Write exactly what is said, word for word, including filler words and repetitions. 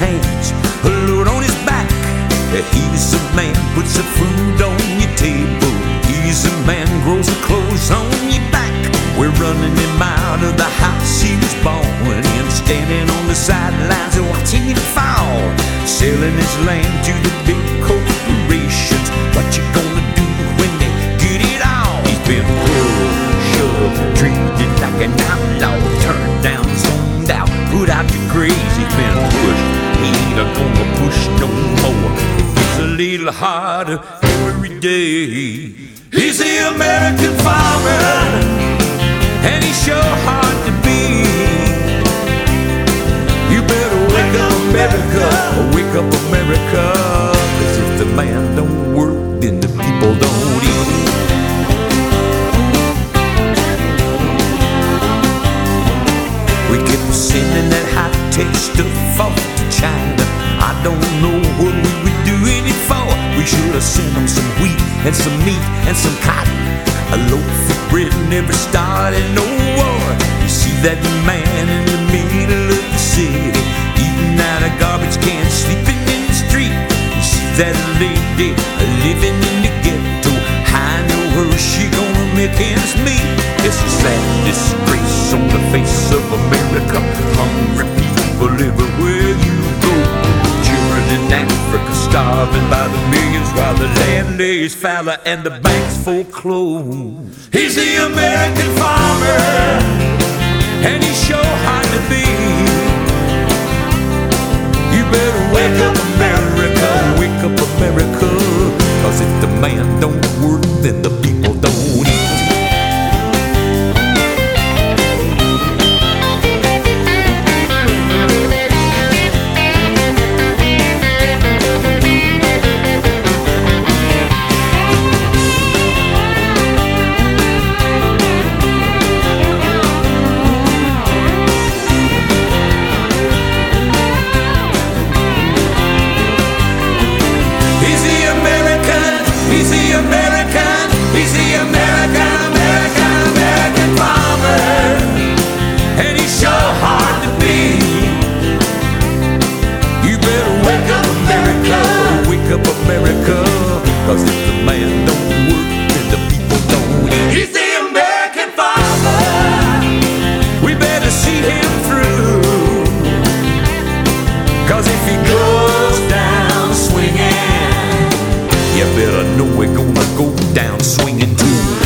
hands, a load on his back. He's a man, puts the food on your table. He's a man, grows the clothes on your back. We're running him out of the house he was born in, standing on the sidelines and watching him fall, selling his land to the big corporations. What you gonna do when they get it all? He's been pulled, shoved, treated like an outlaw, turned down, zoned out, put out to graze. He's been pushed, he ain't gonna push no more. It's a little harder every day. He's the American farmer, and he's sure hard to beat. You better wake up, America, wake up, America, 'cause if the man don't work, then the people don't eat. We kept sending that high-tech stuff off to China. I don't know what we were doing it for. We should have sent them some wheat and some meat and some cotton. A loaf of bread never started no war. You see that man in the middle of the city, eating out of garbage cans, sleeping in the street. You see that lady living in the ghetto. I know her, she gonna make ends meet. It's a sad disgrace on the face of America. Hungry people everywhere you go. Children in Africa starving by the millions, while the land lays fallow and the banks foreclose. He's the American farmer, and he's sure hard to beat. You better wake up, America, wake up, America, 'cause if the man don't work, then the people don't eat. He's the American, he's the American, American, American farmer, and he's sure hard to beat. You better wake up, America, wake up, America, 'cause if the man don't work, then the people don't eat. He's the American farmer, we better see him through, 'cause if he goes down swinging, you better know we're gonna go down swinging too.